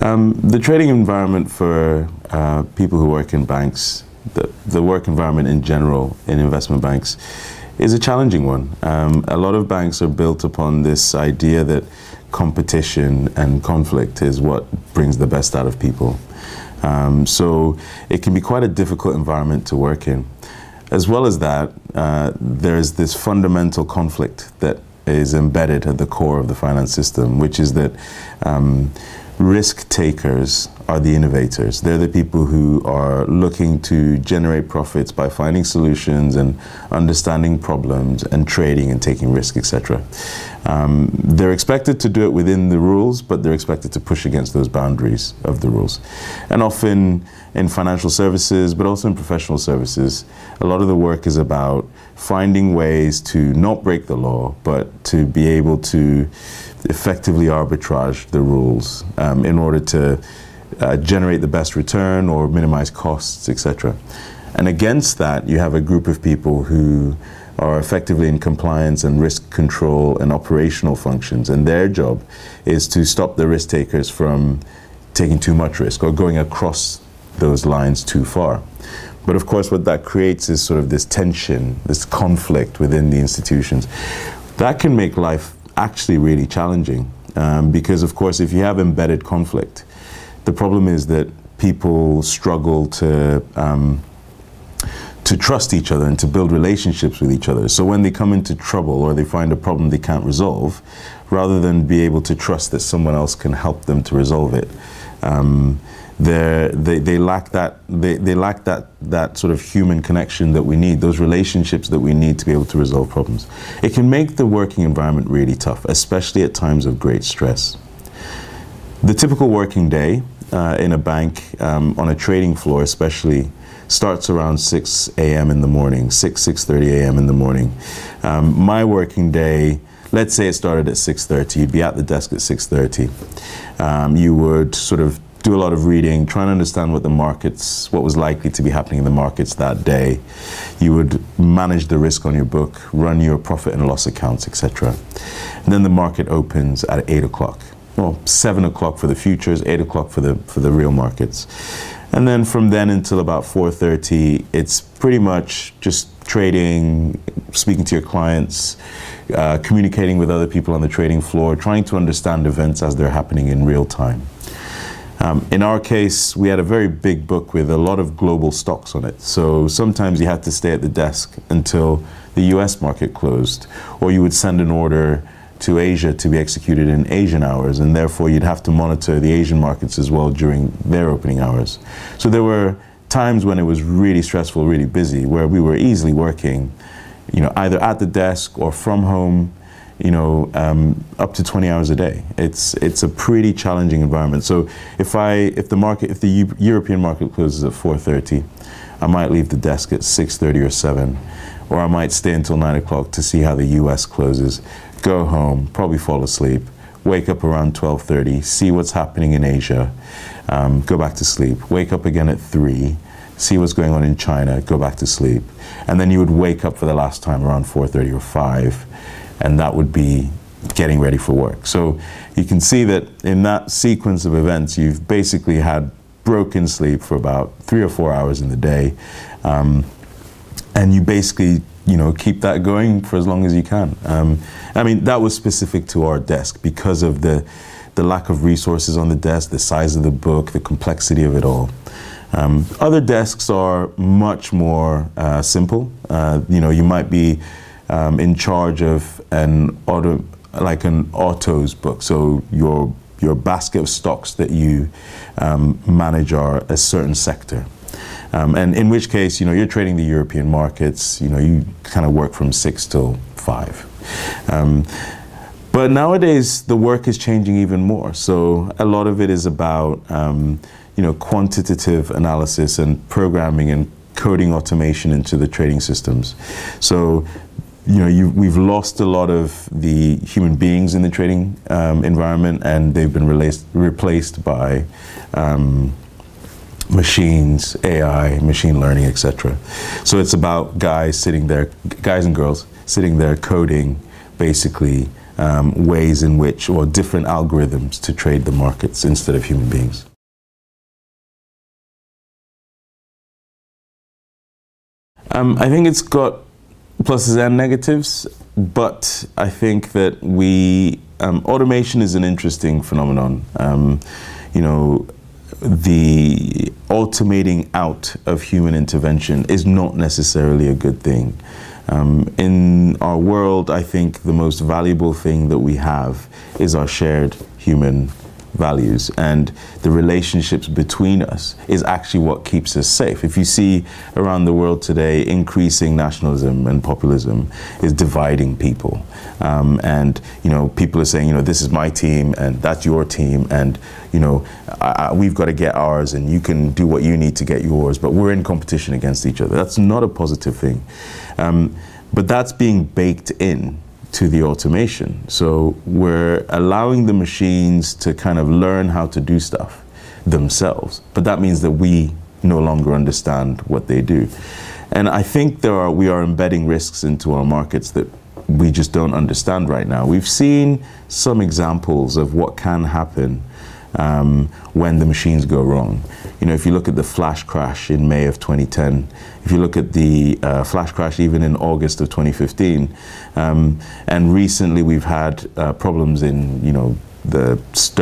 The trading environment for people who work in banks, the work environment in general in investment banks, is a challenging one. A lot of banks are built upon this idea that competition and conflict is what brings the best out of people. So it can be quite a difficult environment to work in. As well as that, there's this fundamental conflict that is embedded at the core of the finance system, which is that risk takers are the innovators. They're the people who are looking to generate profits by finding solutions and understanding problems and trading and taking risk, etc. They're expected to do it within the rules, but they're expected to push against those boundaries of the rules. And often in financial services, but also in professional services, a lot of the work is about finding ways to not break the law, but to be able to effectively arbitrage the rules in order to generate the best return or minimize costs, etc. And against that, you have a group of people who are effectively in compliance and risk control and operational functions, and their job is to stop the risk takers from taking too much risk or going across those lines too far. But of course, what that creates is sort of this tension, this conflict within the institutions. That can make life actually really challenging because, of course, if you have embedded conflict, the problem is that people struggle to trust each other and to build relationships with each other. So when they come into trouble or they find a problem they can't resolve, rather than be able to trust that someone else can help them to resolve it, they lack that sort of human connection that we need, those relationships that we need to be able to resolve problems. It can make the working environment really tough, especially at times of great stress. The typical working day in a bank, on a trading floor especially, starts around 6 a.m. in the morning, 6:30 a.m. in the morning. My working day, let's say it started at 6:30, you'd be at the desk at 6:30. You would sort of do a lot of reading, trying to understand what the markets, what was likely to be happening in the markets that day. You would manage the risk on your book, run your profit and loss accounts, etc. And then the market opens at 8 o'clock. Well, 7 o'clock for the futures, 8 o'clock for the real markets. And then from then until about 4:30, it's pretty much just trading, speaking to your clients, communicating with other people on the trading floor, trying to understand events as they're happening in real time. In our case, we had a very big book with a lot of global stocks on it. So sometimes you had to stay at the desk until the US market closed, or you would send an order to Asia to be executed in Asian hours, and therefore you'd have to monitor the Asian markets as well during their opening hours. So there were times when it was really stressful, really busy, where we were easily working, either at the desk or from home, up to 20 hours a day. It's a pretty challenging environment. So if the European market closes at 4:30, I might leave the desk at 6:30 or 7, or I might stay until 9 o'clock to see how the US closes, go home, probably fall asleep, wake up around 12:30, see what's happening in Asia, go back to sleep, wake up again at 3, see what's going on in China, go back to sleep, and then you would wake up for the last time around 4:30 or 5, and that would be getting ready for work. So you can see that in that sequence of events, you've basically had broken sleep for about 3 or 4 hours in the day, and you basically keep that going for as long as you can. I mean, that was specific to our desk because of the lack of resources on the desk, the size of the book, the complexity of it all. Other desks are much more simple. You might be in charge of an autos book. So your basket of stocks that you manage are a certain sector. And in which case, you're trading the European markets, you kind of work from 6 till 5. But nowadays, the work is changing even more. So a lot of it is about, quantitative analysis and programming and coding automation into the trading systems. So, we've lost a lot of the human beings in the trading environment, and they've been replaced by machines, AI, machine learning, etc. So it's about guys and girls sitting there coding basically ways in which, or different algorithms to trade the markets instead of human beings. I think it's got pluses and negatives, but I think that automation is an interesting phenomenon. You know, the automating out of human intervention is not necessarily a good thing. In our world, I think the most valuable thing that we have is our shared human values, and the relationships between us is actually what keeps us safe. If you see around the world today, increasing nationalism and populism is dividing people, and you know, people are saying, you know, this is my team and that's your team, and you know, we've got to get ours and you can do what you need to get yours, but we're in competition against each other. That's not a positive thing, but that's being baked in to the automation. So we're allowing the machines to kind of learn how to do stuff themselves, but that means that we no longer understand what they do. And I think we are embedding risks into our markets that we just don't understand right now. We've seen some examples of what can happen when the machines go wrong. You know, if you look at the flash crash in May of 2010, if you look at the flash crash even in August of 2015, and recently we've had problems in, you know, the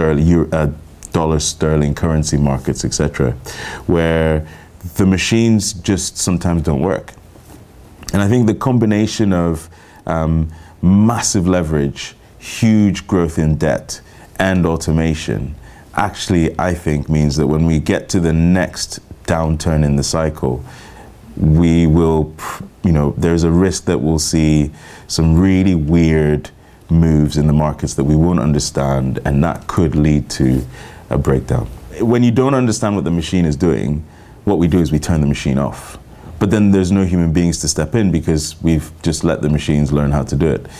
dollar sterling currency markets, etc., where the machines just sometimes don't work. And I think the combination of massive leverage, huge growth in debt, and automation actually, I think, means that when we get to the next downturn in the cycle, we will, you know, there's a risk that we'll see some really weird moves in the markets that we won't understand, and that could lead to a breakdown. When you don't understand what the machine is doing, what we do is we turn the machine off. But then there's no human beings to step in because we've just let the machines learn how to do it.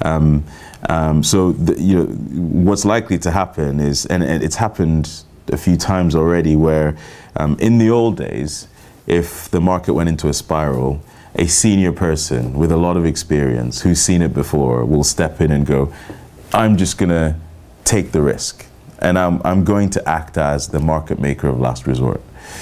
You know, what's likely to happen is, and it's happened a few times already, where in the old days, if the market went into a spiral, a senior person with a lot of experience who's seen it before will step in and go, I'm just going to take the risk, and I'm going to act as the market maker of last resort.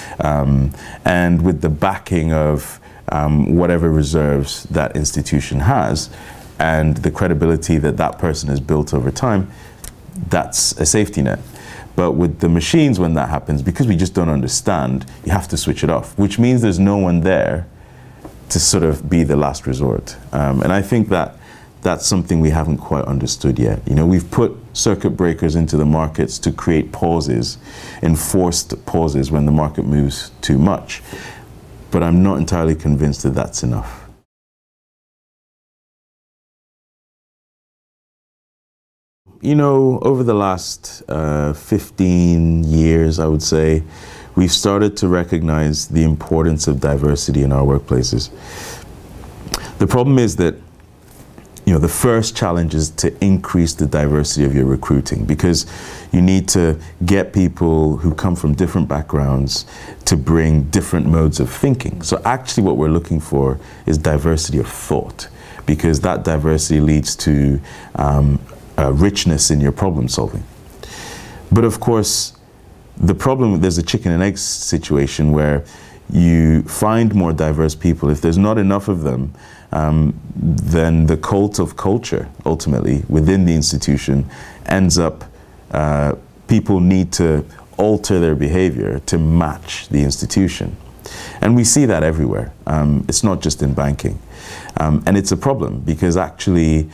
And with the backing of whatever reserves that institution has, and the credibility that that person has built over time, that's a safety net. But with the machines, when that happens, because we just don't understand, you have to switch it off, which means there's no one there to sort of be the last resort. And I think that that's something we haven't quite understood yet. You know, we've put circuit breakers into the markets to create pauses, enforced pauses when the market moves too much. But I'm not entirely convinced that that's enough. You know, over the last 15 years, I would say, we've started to recognize the importance of diversity in our workplaces. The problem is that, you know, the first challenge is to increase the diversity of your recruiting, because you need to get people who come from different backgrounds to bring different modes of thinking. So actually what we're looking for is diversity of thought, because that diversity leads to richness in your problem solving. But of course, the problem, there's a chicken and egg situation where you find more diverse people. If there's not enough of them, then the cult of culture, ultimately, within the institution, ends up, people need to alter their behavior to match the institution. And we see that everywhere. It's not just in banking. And it's a problem, because actually,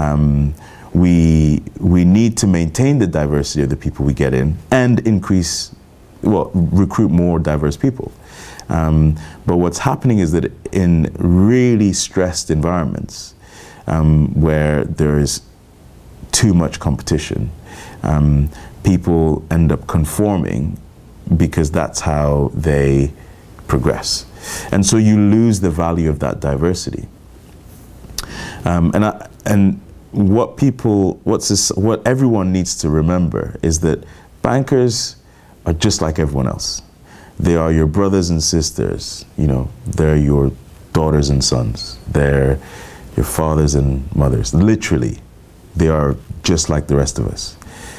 we need to maintain the diversity of the people we get in and recruit more diverse people. But what's happening is that in really stressed environments, where there is too much competition, people end up conforming because that's how they progress. And so you lose the value of that diversity. What everyone needs to remember is that bankers are just like everyone else. They are your brothers and sisters, you know, they're your daughters and sons, they're your fathers and mothers, literally. They are just like the rest of us.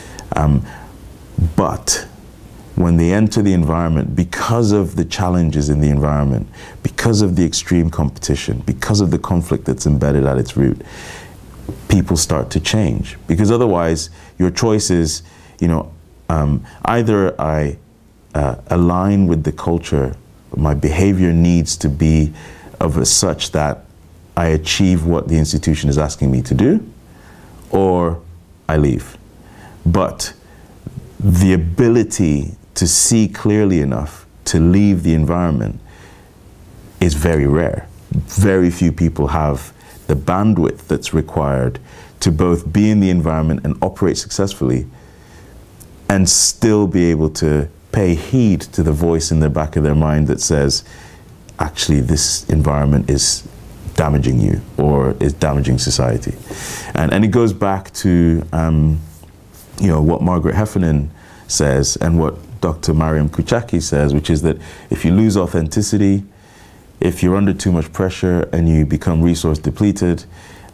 But when they enter the environment, because of the challenges in the environment, because of the extreme competition, because of the conflict that's embedded at its root, people start to change. Because otherwise, your choice is, either I align with the culture, my behavior needs to be of such that I achieve what the institution is asking me to do, or I leave. But the ability to see clearly enough to leave the environment is very rare. Very few people have the bandwidth that's required to both be in the environment and operate successfully and still be able to pay heed to the voice in the back of their mind that says, actually, this environment is damaging you or is damaging society. And it goes back to what Margaret Heffernan says and what Dr. Mariam Kuchaki says, which is that if you lose authenticity, if you're under too much pressure and you become resource depleted,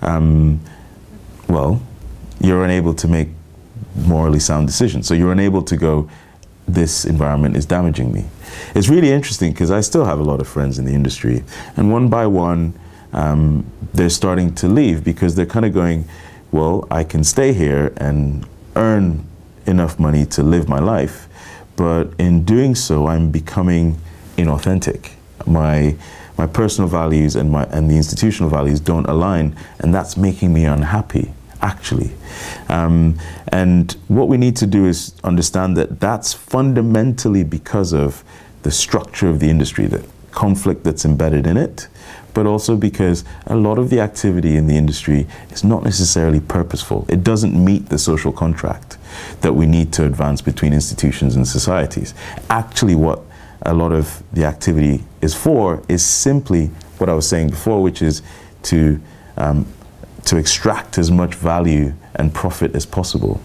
well, you're unable to make morally sound decisions. So you're unable to go, this environment is damaging me. It's really interesting because I still have a lot of friends in the industry, and one by one, they're starting to leave because they're kind of going, well, I can stay here and earn enough money to live my life, but in doing so, I'm becoming inauthentic. My personal values and the institutional values don't align, and that's making me unhappy, actually. And what we need to do is understand that that's fundamentally because of the structure of the industry, the conflict that's embedded in it, but also because a lot of the activity in the industry is not necessarily purposeful. It doesn't meet the social contract that we need to advance between institutions and societies. Actually, what a lot of the activity is for is simply what I was saying before, which is to extract as much value and profit as possible,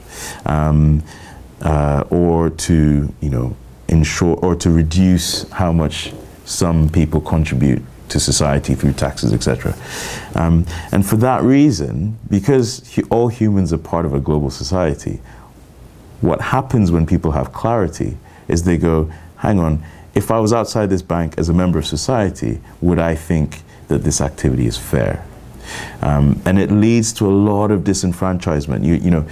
or to ensure or to reduce how much some people contribute to society through taxes, etc. And for that reason, because all humans are part of a global society, what happens when people have clarity is they go, hang on, if I was outside this bank as a member of society, would I think that this activity is fair? And it leads to a lot of disenfranchisement.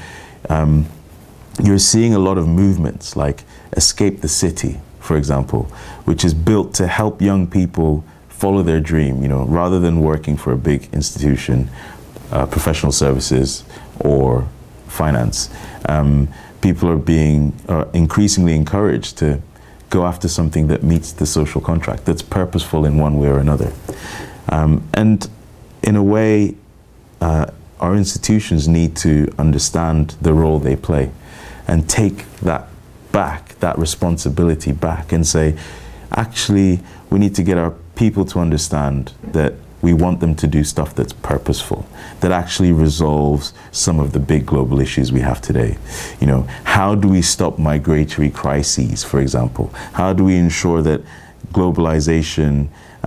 You're seeing a lot of movements like Escape the City, for example, which is built to help young people follow their dream, rather than working for a big institution, professional services or finance. People are being increasingly encouraged to go after something that meets the social contract, that's purposeful in one way or another. And in a way, our institutions need to understand the role they play and take that back, that responsibility back, and say, actually, we need to get our people to understand that we want them to do stuff that's purposeful, that actually resolves some of the big global issues we have today. How do we stop migratory crises, for example? How do we ensure that globalization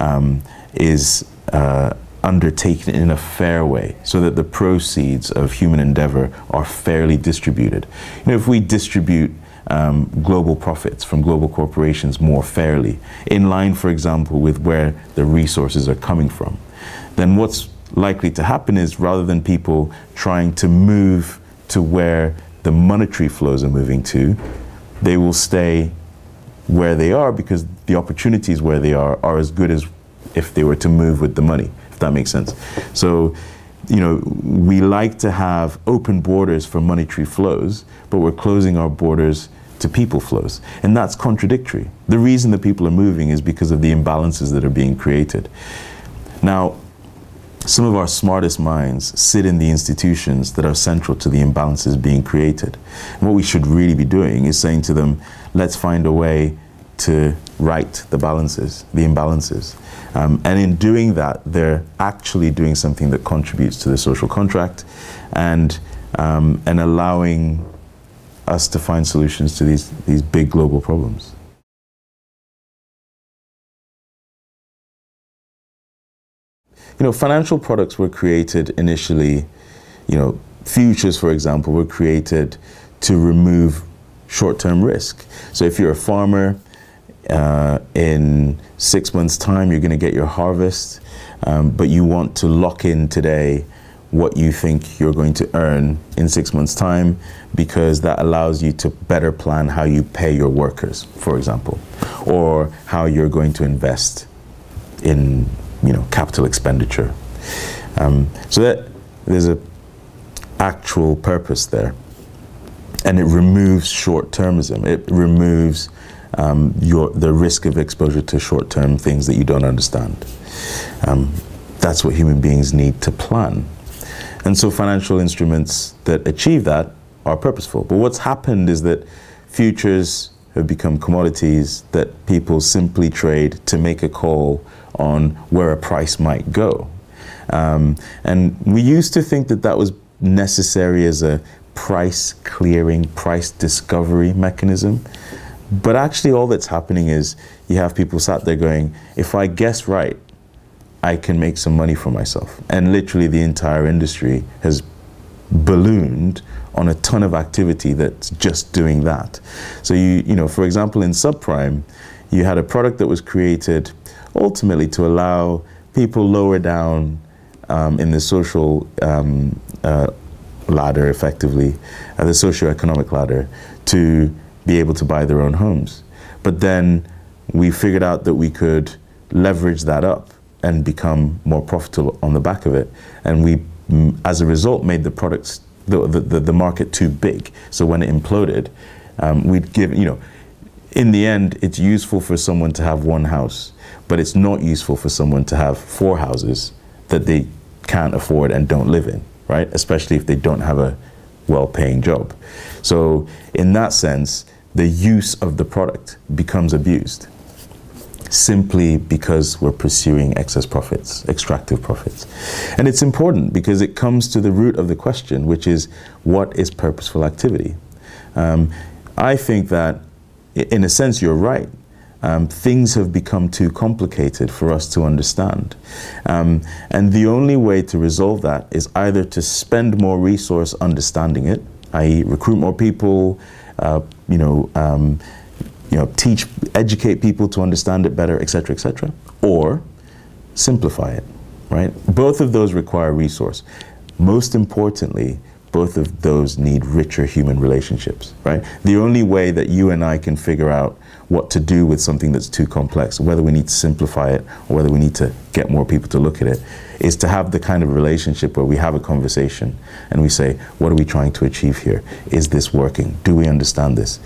is undertaken in a fair way so that the proceeds of human endeavor are fairly distributed? If we distribute global profits from global corporations more fairly, in line, for example, with where the resources are coming from, then what's likely to happen is, rather than people trying to move to where the monetary flows are moving to, they will stay where they are because the opportunities where they are as good as if they were to move with the money, if that makes sense. So, we like to have open borders for monetary flows, but we're closing our borders to people flows. And that's contradictory. The reason that people are moving is because of the imbalances that are being created. Now, some of our smartest minds sit in the institutions that are central to the imbalances being created. And what we should really be doing is saying to them, let's find a way to right the imbalances. And in doing that, they're actually doing something that contributes to the social contract and allowing us to find solutions to these big global problems. Financial products were created initially, futures, for example, were created to remove short-term risk. So if you're a farmer, in 6 months' time, you're going to get your harvest, but you want to lock in today what you think you're going to earn in 6 months' time, because that allows you to better plan how you pay your workers, for example, or how you're going to invest in, capital expenditure. So that there's a actual purpose there, and it removes short-termism. It removes the risk of exposure to short-term things that you don't understand. That's what human beings need to plan. And so financial instruments that achieve that are purposeful. But what's happened is that futures have become commodities that people simply trade to make a call on where a price might go. And we used to think that that was necessary as a price clearing, price discovery mechanism. But actually all that's happening is you have people sat there going, if I guess right, I can make some money for myself. And literally the entire industry has ballooned on a ton of activity that's just doing that. So for example, in subprime, you had a product that was created ultimately to allow people lower down in the social ladder, effectively, the socioeconomic ladder, to be able to buy their own homes. But then we figured out that we could leverage that up and become more profitable on the back of it. And we, as a result, made the products, the market too big. So when it imploded, we'd give, in the end, it's useful for someone to have one house, but it's not useful for someone to have 4 houses that they can't afford and don't live in, right? Especially if they don't have a well-paying job. So in that sense, the use of the product becomes abused simply because we're pursuing excess profits, extractive profits. And it's important because it comes to the root of the question, which is, what is purposeful activity? I think that, in a sense, you're right. Things have become too complicated for us to understand. And the only way to resolve that is either to spend more resource understanding it, i.e. recruit more people, teach, educate people to understand it better, etc., or simplify it, right? Both of those require resource. Most importantly, both of those need richer human relationships, right? The only way that you and I can figure out what to do with something that's too complex, whether we need to simplify it or whether we need to get more people to look at it, is to have the kind of relationship where we have a conversation and we say, what are we trying to achieve here? Is this working? Do we understand this?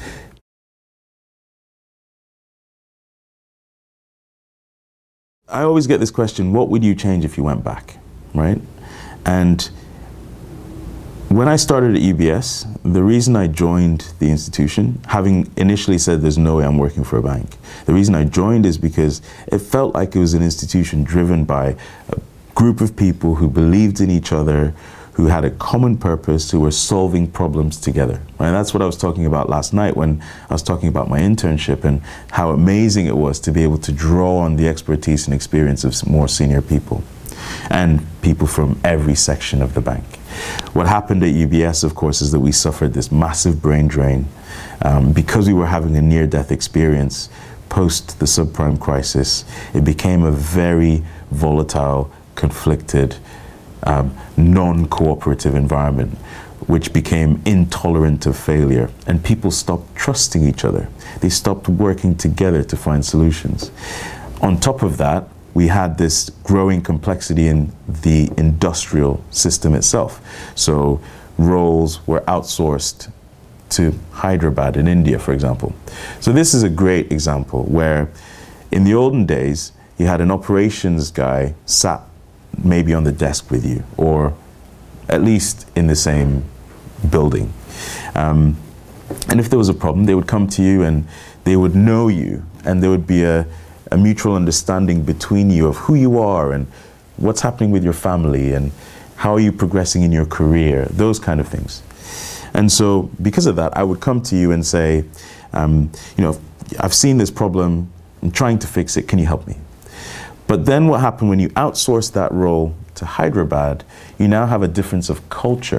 I always get this question, what would you change if you went back, right? And when I started at UBS, the reason I joined the institution, having initially said there's no way I'm working for a bank, the reason I joined is because it felt like it was an institution driven by a group of people who believed in each other, who had a common purpose, who were solving problems together. And that's what I was talking about last night when I was talking about my internship and how amazing it was to be able to draw on the expertise and experience of some more senior people and people from every section of the bank. What happened at UBS, of course, is that we suffered this massive brain drain because we were having a near-death experience post the subprime crisis. It became a very volatile, conflicted, non-cooperative environment, which became intolerant of failure, and people stopped trusting each other. They stopped working together to find solutions. On top of that, we had this growing complexity in the industrial system itself. So roles were outsourced to Hyderabad in India, for example. So this is a great example where in the olden days, you had an operations guy sat maybe on the desk with you, or at least in the same building. And if there was a problem, they would come to you and they would know you, and there would be a mutual understanding between you of who you are and what's happening with your family and how are you progressing in your career, those kind of things. And so because of that, I would come to you and say, I've seen this problem, I'm trying to fix it, can you help me? But then what happened when you outsource that role to Hyderabad, you now have a difference of culture.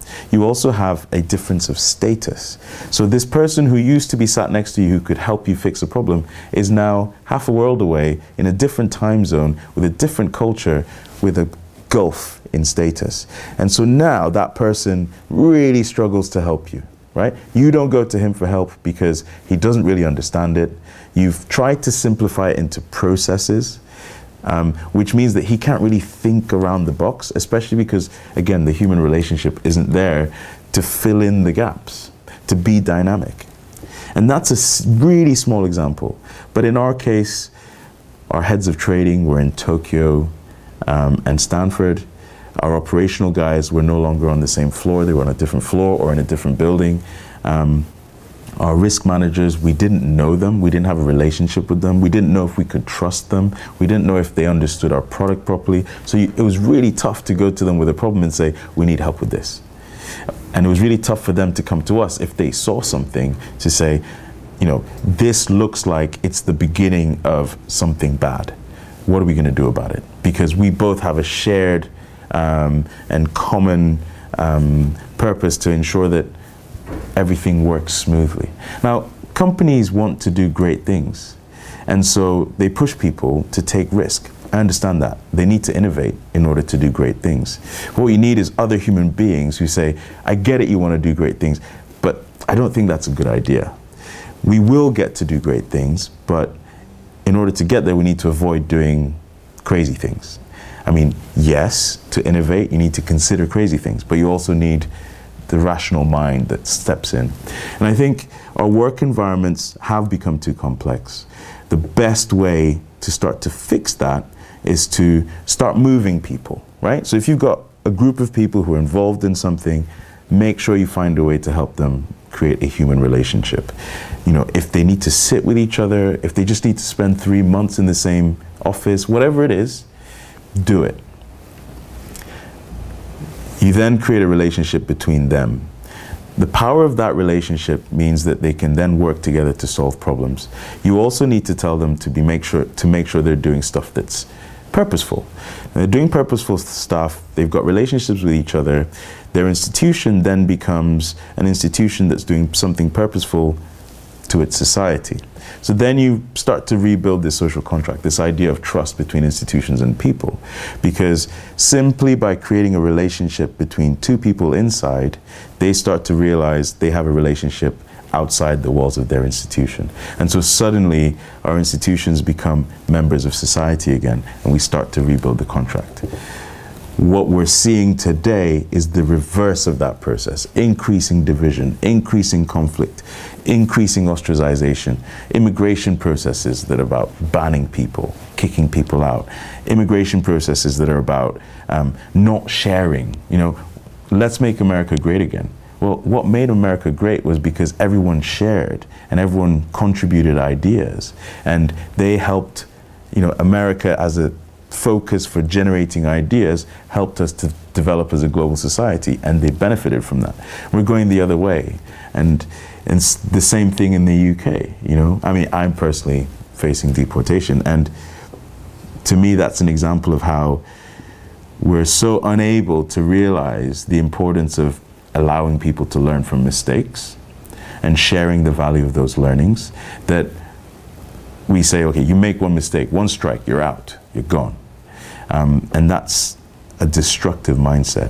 You also have a difference of status. So this person who used to be sat next to you who could help you fix a problem is now half a world away in a different time zone with a different culture with a gulf in status. And so now that person really struggles to help you, right? You don't go to him for help because he doesn't really understand it. You've tried to simplify it into processes, which means that he can't really think around the box, especially because, again, the human relationship isn't there to fill in the gaps, to be dynamic. And that's a really small example. But in our case, our heads of trading were in Tokyo and Stanford. Our operational guys were no longer on the same floor. They were on a different floor or in a different building. Our risk managers, we didn't know them. We didn't have a relationship with them. We didn't know if we could trust them. We didn't know if they understood our product properly. So it was really tough to go to them with a problem and say, we need help with this. And it was really tough for them to come to us if they saw something to say, you know, this looks like it's the beginning of something bad. What are we going to do about it? Because we both have a shared and common purpose to ensure that everything works smoothly. Now, companies want to do great things, and so they push people to take risk. I understand that. They need to innovate in order to do great things. What you need is other human beings who say, I get it, you want to do great things, but I don't think that's a good idea. We will get to do great things, but in order to get there, we need to avoid doing crazy things. I mean, yes, to innovate, you need to consider crazy things, but you also need the rational mind that steps in. And I think our work environments have become too complex. The best way to start to fix that is to start moving people, right? So if you've got a group of people who are involved in something, make sure you find a way to help them create a human relationship. You know, if they need to sit with each other, if they just need to spend 3 months in the same office, whatever it is, do it. You then create a relationship between them. The power of that relationship means that they can then work together to solve problems. You also need to tell them to make sure they're doing stuff that's purposeful. When they're doing purposeful stuff, they've got relationships with each other. Their institution then becomes an institution that's doing something purposeful to its society. So then you start to rebuild this social contract, this idea of trust between institutions and people. Because simply by creating a relationship between two people inside, they start to realize they have a relationship outside the walls of their institution. And so suddenly our institutions become members of society again, and we start to rebuild the contract. What we're seeing today is the reverse of that process: increasing division, increasing conflict, increasing ostracization, immigration processes that are about banning people, kicking people out, immigration processes that are about not sharing. You know, let's make America great again. Well, what made America great was because everyone shared and everyone contributed ideas, and they helped, you know, America as a focus for generating ideas helped us to develop as a global society, and they benefited from that. We're going the other way, and it's the same thing in the UK. You know, I mean, I'm personally facing deportation, and to me that's an example of how we're so unable to realize the importance of allowing people to learn from mistakes and sharing the value of those learnings, that we say, okay, you make one mistake, one strike, you're out, you're gone. And that's a destructive mindset.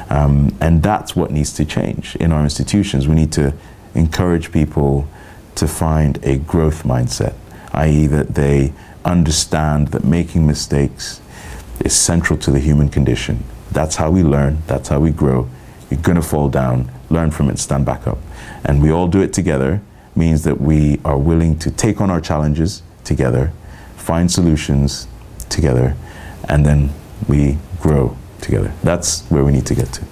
And that's what needs to change in our institutions. We need to encourage people to find a growth mindset, i.e. that they understand that making mistakes is central to the human condition. That's how we learn, that's how we grow. You're gonna fall down, learn from it, stand back up. And we all do it together, means that we are willing to take on our challenges together, find solutions together, and then we grow together. That's where we need to get to.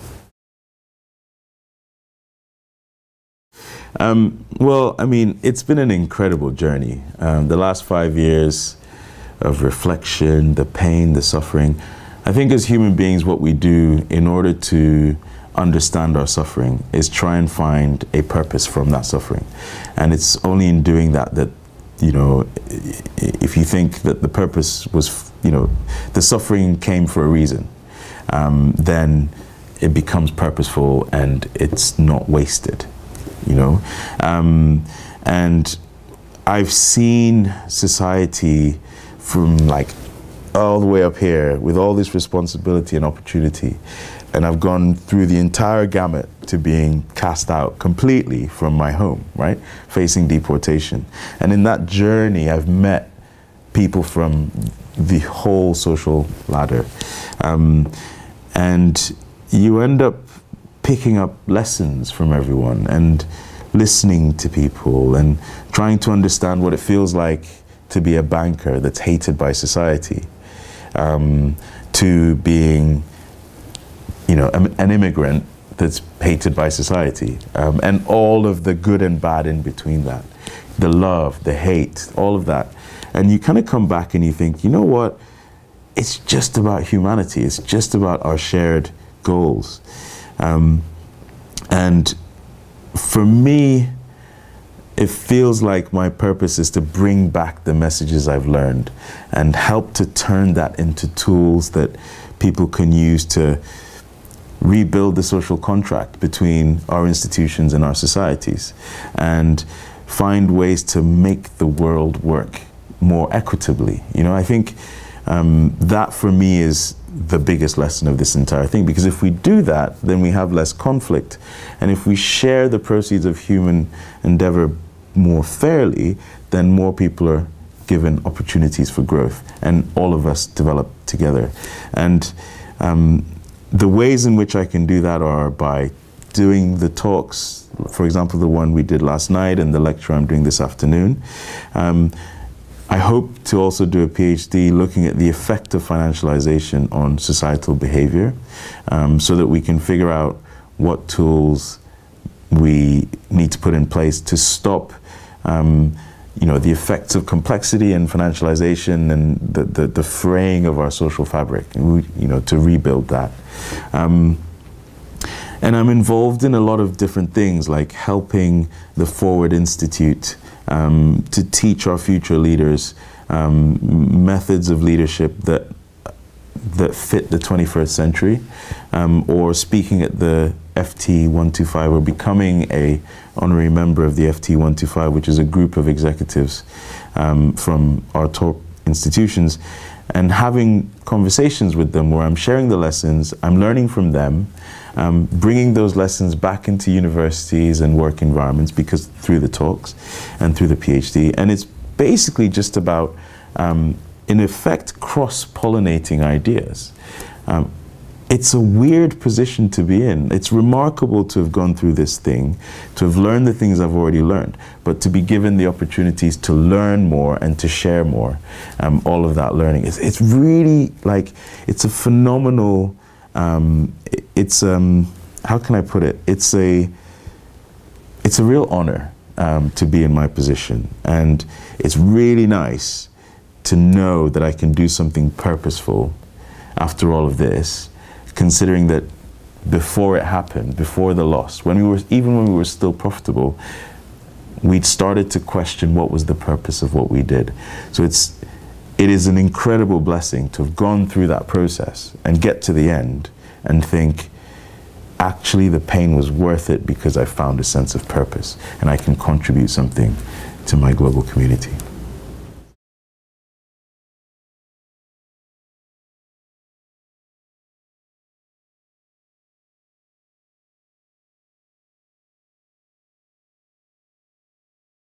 Well, I mean, it's been an incredible journey. The last 5 years of reflection, the pain, the suffering. I think as human beings, what we do in order to understand our suffering is try and find a purpose from that suffering. And it's only in doing that that, you know, if you think that the purpose was, you know, the suffering came for a reason, then it becomes purposeful and it's not wasted, you know. And I've seen society from like all the way up here with all this responsibility and opportunity, and I've gone through the entire gamut to being cast out completely from my home, right, facing deportation. And in that journey I've met people from the whole social ladder, and you end up picking up lessons from everyone and listening to people and trying to understand what it feels like to be a banker that's hated by society, to being, you know, an immigrant that's hated by society, and all of the good and bad in between that, the love, the hate, all of that. And you kind of come back and you think, you know what, it's just about humanity, it's just about our shared goals. And for me, it feels like my purpose is to bring back the messages I've learned and help to turn that into tools that people can use to rebuild the social contract between our institutions and our societies, and find ways to make the world work more equitably. You know, I think that for me is the biggest lesson of this entire thing, because if we do that, then we have less conflict. And if we share the proceeds of human endeavor more fairly, then more people are given opportunities for growth, and all of us develop together. And the ways in which I can do that are by doing the talks, for example, the one we did last night and the lecture I'm doing this afternoon. I hope to also do a PhD looking at the effect of financialization on societal behavior, so that we can figure out what tools we need to put in place to stop you know, the effects of complexity and financialization and the fraying of our social fabric, you know, to rebuild that. And I'm involved in a lot of different things, like helping the Forward Institute to teach our future leaders methods of leadership that fit the 21st century, or speaking at the FT125, or becoming a honorary member of the FT125, which is a group of executives from our top institutions, and having conversations with them where I'm sharing the lessons, I'm learning from them, bringing those lessons back into universities and work environments, because through the talks and through the PhD. And it's basically just about, in effect, cross-pollinating ideas. It's a weird position to be in. It's remarkable to have gone through this thing, to have learned the things I've already learned, but to be given the opportunities to learn more and to share more, all of that learning. It's really like, it's a phenomenal, how can I put it? It's a real honor to be in my position. And it's really nice to know that I can do something purposeful after all of this, considering that before it happened, before the loss, even when we were still profitable, we'd started to question what was the purpose of what we did. So it is an incredible blessing to have gone through that process and get to the end and think, actually the pain was worth it because I found a sense of purpose and I can contribute something to my global community.